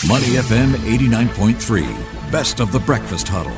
Money FM 89.3, best of the breakfast huddle.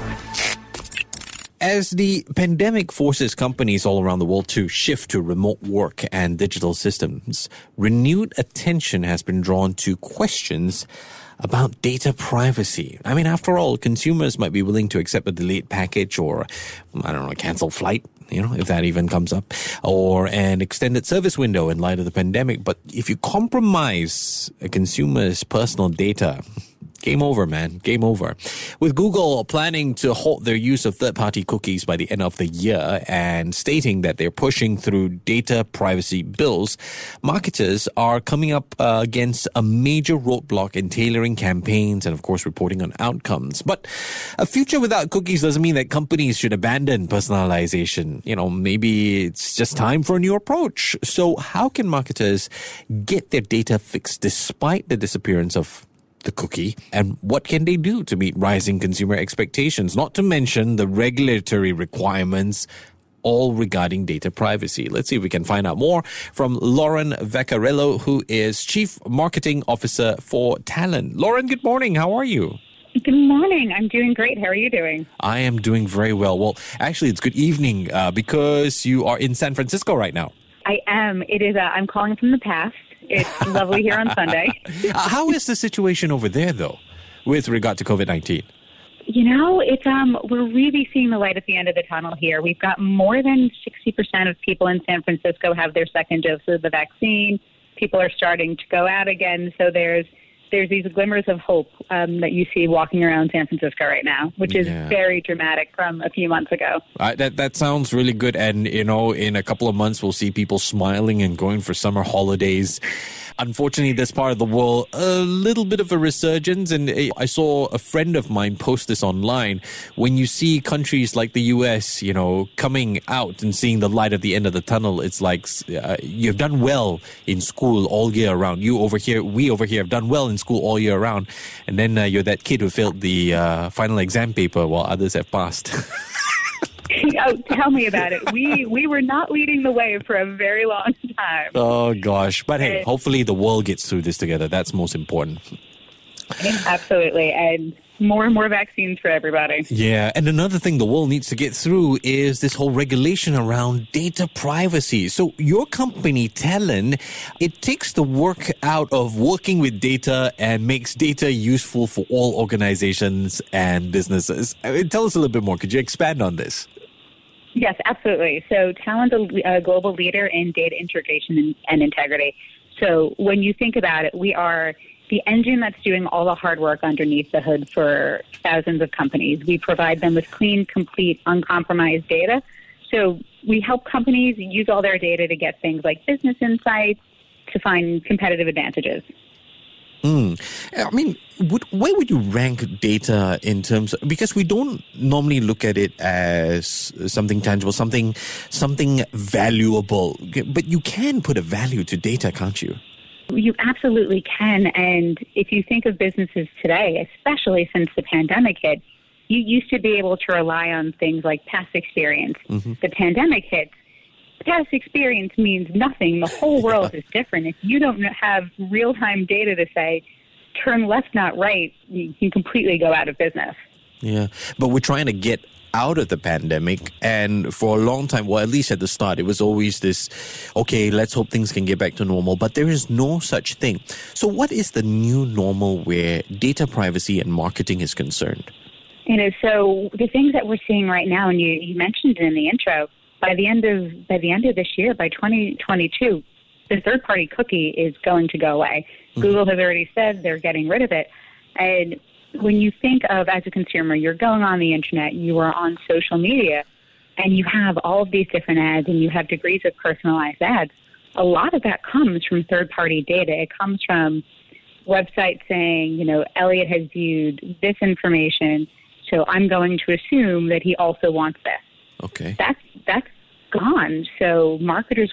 As the pandemic forces companies all around the world to shift to remote work and digital systems, renewed attention has been drawn to questions about data privacy. I mean, after all, consumers might be willing to accept a delayed package or, a canceled flight, if that even comes up, or an extended service window in light of the pandemic. But if you compromise a consumer's personal data, game over, man. Game over. With Google planning to halt their use of third-party cookies by the end of the year and stating that they're pushing through data privacy bills, marketers are coming up against a major roadblock in tailoring campaigns and, of course, reporting on outcomes. But a future without cookies doesn't mean that companies should abandon personalization. Maybe it's just time for a new approach. So how can marketers get their data fixed despite the disappearance of the cookie, and what can they do to meet rising consumer expectations, not to mention the regulatory requirements, all regarding data privacy? Let's see if we can find out more from Lauren Vaccarello, who is Chief Marketing Officer for Talent. Lauren, good morning. How are you? Good morning. I'm doing great. How are you doing? I am doing very well. Well, actually, it's good evening because you are in San Francisco right now. I am. It is. I'm calling from the past. It's lovely here on Sunday. How is the situation over there, though, with regard to COVID-19? It's we're really seeing the light at the end of the tunnel here. We've got more than 60% of people in San Francisco have their second dose of the vaccine. People are starting to go out again. So there's these glimmers of hope that you see walking around San Francisco right now, which is very dramatic from a few months ago. That sounds really good. And, in a couple of months, we'll see people smiling and going for summer holidays. Unfortunately, this part of the world, a little bit of a resurgence. And I saw a friend of mine post this online. When you see countries like the US, coming out and seeing the light at the end of the tunnel, it's like you've done well in school all year round. We over here have done well in school all year round. And then you're that kid who failed the final exam paper while others have passed. Oh, tell me about it. We were not leading the way for a very long time. Oh, gosh. But hey, hopefully the world gets through this together. That's most important. Absolutely. And more and more vaccines for everybody. Yeah. And another thing the world needs to get through is this whole regulation around data privacy. So your company, Talent, it takes the work out of working with data and makes data useful for all organizations and businesses. Tell us a little bit more. Could you expand on this? Yes, absolutely. So Talent is a global leader in data integration and integrity. So when you think about it, we are the engine that's doing all the hard work underneath the hood for thousands of companies. We provide them with clean, complete, uncompromised data. So we help companies use all their data to get things like business insights, to find competitive advantages. I mean, where would you rank data in terms of, because we don't normally look at it as something tangible, something valuable, but you can put a value to data, can't you? You absolutely can. And if you think of businesses today, especially since the pandemic hit, you used to be able to rely on things like past experience. Mm-hmm. The pandemic hits. Past experience means nothing. The whole world is different. If you don't have real-time data to say, turn left, not right, you can completely go out of business. Yeah, but we're trying to get out of the pandemic, and for a long time, well, at least at the start, it was always this, okay, let's hope things can get back to normal, but there is no such thing. So what is the new normal where data privacy and marketing is concerned? So the things that we're seeing right now, and you mentioned it in the intro, by the end of this year, by 2022, the third-party cookie is going to go away. Mm-hmm. Google has already said they're getting rid of it. And when you think of, as a consumer, you're going on the internet, you are on social media, and you have all of these different ads, and you have degrees of personalized ads. A lot of that comes from third-party data. It comes from websites saying, Elliot has viewed this information, so I'm going to assume that he also wants this. Okay. That's gone. So marketers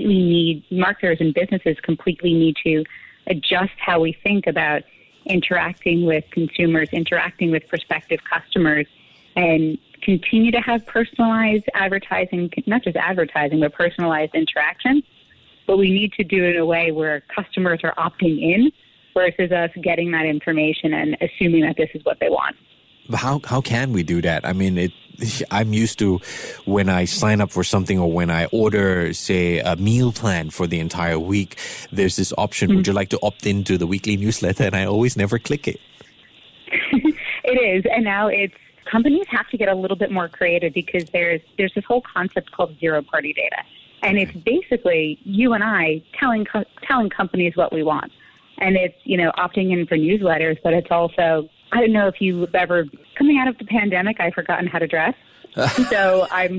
and businesses completely need to adjust how we think about interacting with consumers, interacting with prospective customers, and continue to have personalized advertising, not just advertising, but personalized interaction. But we need to do it in a way where customers are opting in versus us getting that information and assuming that this is what they want. How can we do that? I mean, I'm used to when I sign up for something or when I order, say, a meal plan for the entire week, there's this option, would you like to opt into the weekly newsletter? And I always never click it. It is. And now companies have to get a little bit more creative because there's this whole concept called zero-party data. And it's basically you and I telling companies what we want. And it's, opting in for newsletters, but it's also, I don't know if you've ever, coming out of the pandemic, I've forgotten how to dress. So I'd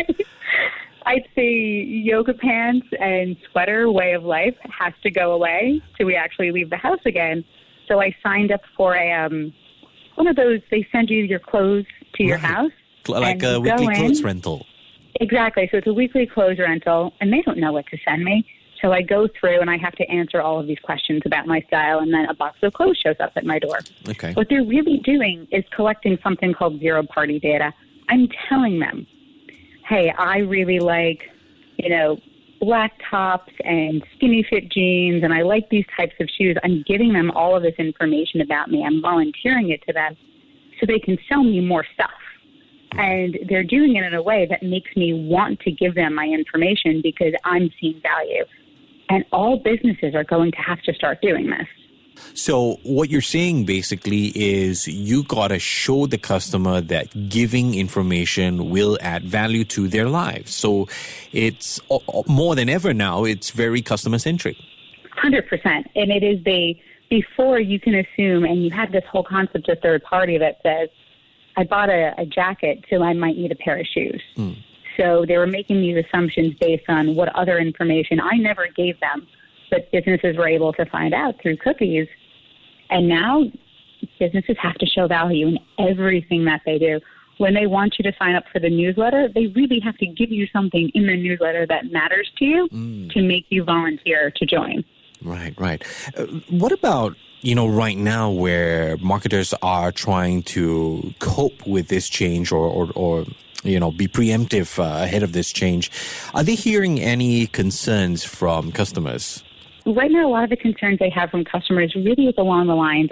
say yoga pants and sweater way of life has to go away till we actually leave the house again. So I signed up for one of those, they send you your clothes to your house. Like a weekly clothes rental. Exactly. So it's a weekly clothes rental, and they don't know what to send me. So I go through and I have to answer all of these questions about my style, and then a box of clothes shows up at my door. Okay. What they're really doing is collecting something called zero-party data. I'm telling them, hey, I really like, black tops and skinny fit jeans, and I like these types of shoes. I'm giving them all of this information about me. I'm volunteering it to them so they can sell me more stuff. And they're doing it in a way that makes me want to give them my information because I'm seeing value. And all businesses are going to have to start doing this. So what you're saying basically is you got to show the customer that giving information will add value to their lives. So it's more than ever now, it's very customer-centric. 100%. And it is before you can assume, and you had this whole concept of third party that says, I bought a jacket, so I might need a pair of shoes. So they were making these assumptions based on what other information I never gave them, but businesses were able to find out through cookies. And now businesses have to show value in everything that they do. When they want you to sign up for the newsletter, they really have to give you something in the newsletter that matters to you to make you volunteer to join. Right. What about, right now where marketers are trying to cope with this change or be preemptive ahead of this change? Are they hearing any concerns from customers? Right now, a lot of the concerns they have from customers really is along the lines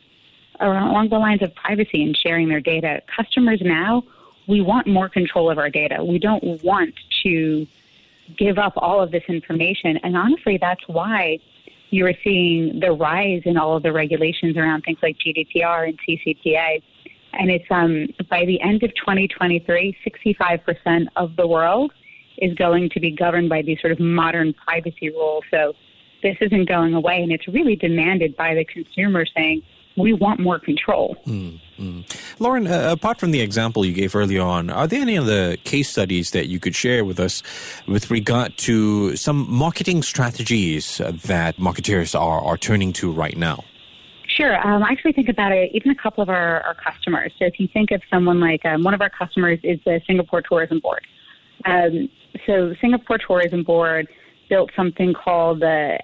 of privacy and sharing their data. Customers now, we want more control of our data. We don't want to give up all of this information. And honestly, that's why you are seeing the rise in all of the regulations around things like GDPR and CCPA. And it's by the end of 2023, 65% of the world is going to be governed by these sort of modern privacy rules. So this isn't going away, and it's really demanded by the consumer saying, we want more control. Lauren, apart from the example you gave earlier on, are there any other case studies that you could share with us with regard to some marketing strategies that marketers are turning to right now? Sure. I actually think about it, even a couple of our customers. So if you think of someone like one of our customers is the Singapore Tourism Board. So Singapore Tourism Board built something called the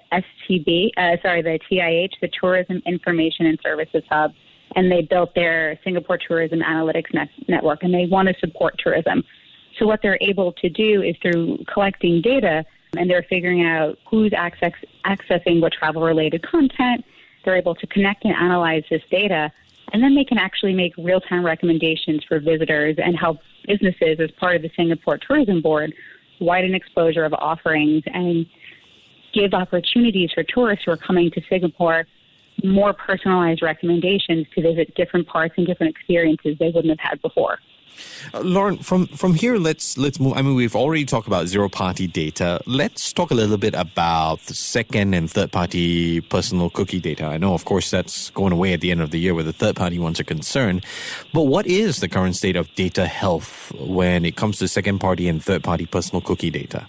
the TIH, the Tourism Information and Services Hub, and they built their Singapore Tourism Analytics Network, and they want to support tourism. So what they're able to do is through collecting data, and they're figuring out who's accessing what travel-related content. They're able to connect and analyze this data, and then they can actually make real-time recommendations for visitors and help businesses as part of the Singapore Tourism Board widen exposure of offerings and give opportunities for tourists who are coming to Singapore more personalized recommendations to visit different parts and different experiences they wouldn't have had before. Lauren, from here, let's move. I mean, we've already talked about zero-party data. Let's talk a little bit about the second and third-party personal cookie data. I know, of course, that's going away at the end of the year where the third-party ones are concerned. But what is the current state of data health when it comes to second-party and third-party personal cookie data?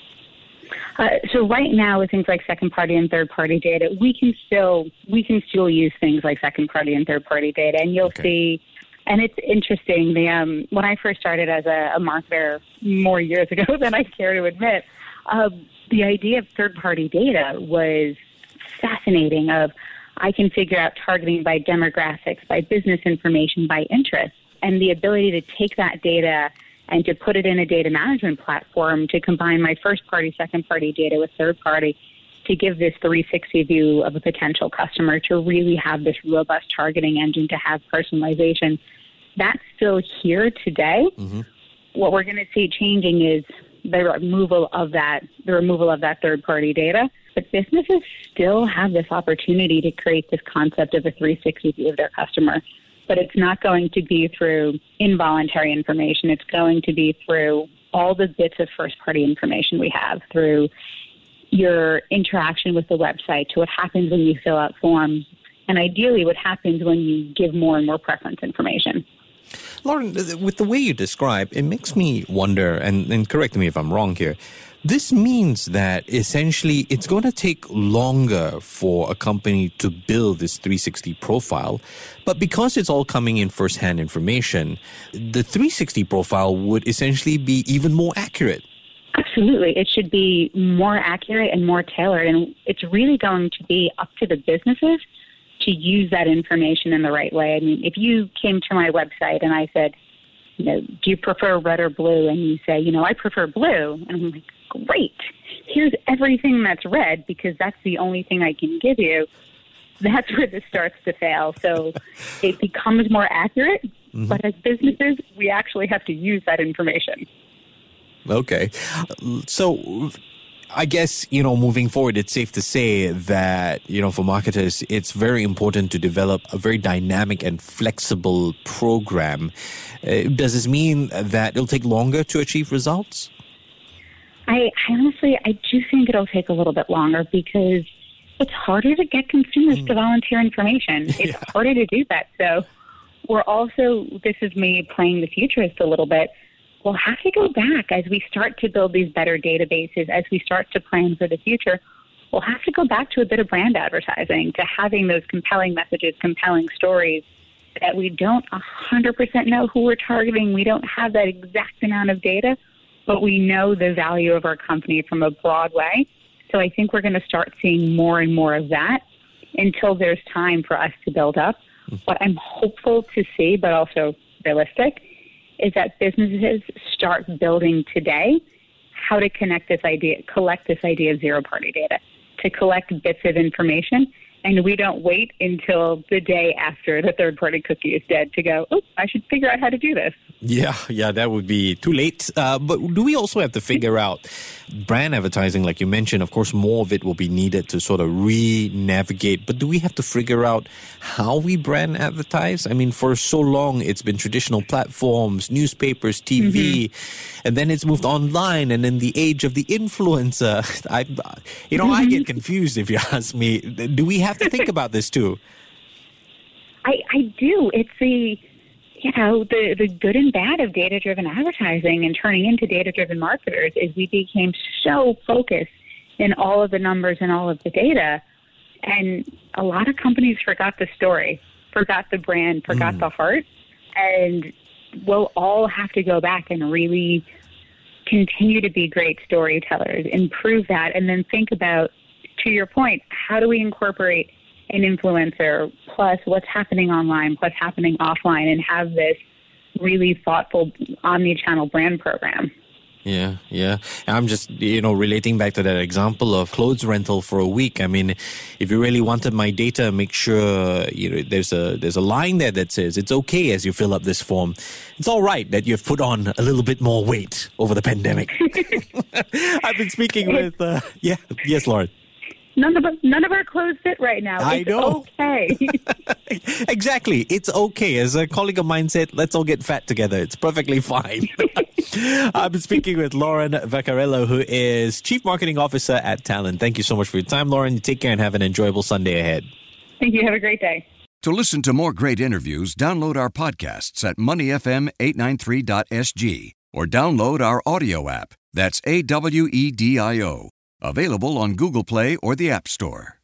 So right now, with things like second-party and third-party data, we can still use things like second-party and third-party data, and you'll see. And it's interesting. When I first started as a marketer more years ago than I care to admit, the idea of third-party data was fascinating. I can figure out targeting by demographics, by business information, by interest, and the ability to take that data and to put it in a data management platform to combine my first-party, second-party data with third-party to give this 360 view of a potential customer, to really have this robust targeting engine, to have personalization. That's still here today. Mm-hmm. What we're going to see changing is the removal of that third-party data. But businesses still have this opportunity to create this concept of a 360 view of their customer. But it's not going to be through involuntary information. It's going to be through all the bits of first-party information we have, through your interaction with the website, to what happens when you fill out forms, and ideally what happens when you give more and more preference information. Lauren, with the way you describe, it makes me wonder, and correct me if I'm wrong here, this means that essentially it's going to take longer for a company to build this 360 profile, but because it's all coming in first-hand information, the 360 profile would essentially be even more accurate. Absolutely. It should be more accurate and more tailored, and it's really going to be up to the businesses to use that information in the right way. I mean, if you came to my website and I said, do you prefer red or blue? And you say, I prefer blue. And I'm like, great. Here's everything that's red because that's the only thing I can give you. That's where this starts to fail. So it becomes more accurate, but as businesses, we actually have to use that information. Okay. So I guess, moving forward, it's safe to say that, for marketers, it's very important to develop a very dynamic and flexible program. Does this mean that it'll take longer to achieve results? I honestly do think it'll take a little bit longer because it's harder to get consumers to volunteer information. It's harder to do that. So this is me playing the futurist a little bit. We'll have to go back as we start to build these better databases, as we start to plan for the future. We'll have to go back to a bit of brand advertising, to having those compelling messages, compelling stories that we don't 100% know who we're targeting. We don't have that exact amount of data, but we know the value of our company from a broad way. So I think we're going to start seeing more and more of that until there's time for us to build up. What I'm hopeful to see, but also realistic, is that businesses start building today how to collect this idea of zero-party data, to collect bits of information, and we don't wait until the day after the third-party cookie is dead to go, I should figure out how to do this. Yeah, that would be too late. But do we also have to figure out brand advertising, like you mentioned? Of course, more of it will be needed to sort of re-navigate. But do we have to figure out how we brand advertise? I mean, for so long, it's been traditional platforms, newspapers, TV, and then it's moved online. And in the age of the influencer, I get confused if you ask me. Do we have to think about this too? I do. It's the good and bad of data-driven advertising and turning into data-driven marketers is we became so focused in all of the numbers and all of the data. And a lot of companies forgot the story, forgot the brand, forgot the heart. And we'll all have to go back and really continue to be great storytellers, improve that, and then think about, to your point, how do we incorporate an influencer plus what's happening online, what's happening offline, and have this really thoughtful omni-channel brand program. Yeah. I'm just, relating back to that example of clothes rental for a week. I mean, if you really wanted my data, make sure, there's a line there that says it's okay as you fill up this form. It's all right that you've put on a little bit more weight over the pandemic. I've been speaking with, yes, Lauren. None of our clothes fit right now. I know. Okay. Exactly. It's okay. As a colleague of mine said, let's all get fat together. It's perfectly fine. I've been speaking with Lauren Vaccarello, who is Chief Marketing Officer at Talend. Thank you so much for your time, Lauren. Take care and have an enjoyable Sunday ahead. Thank you. Have a great day. To listen to more great interviews, download our podcasts at moneyfm893.sg or download our audio app. That's AWEDIO. Available on Google Play or the App Store.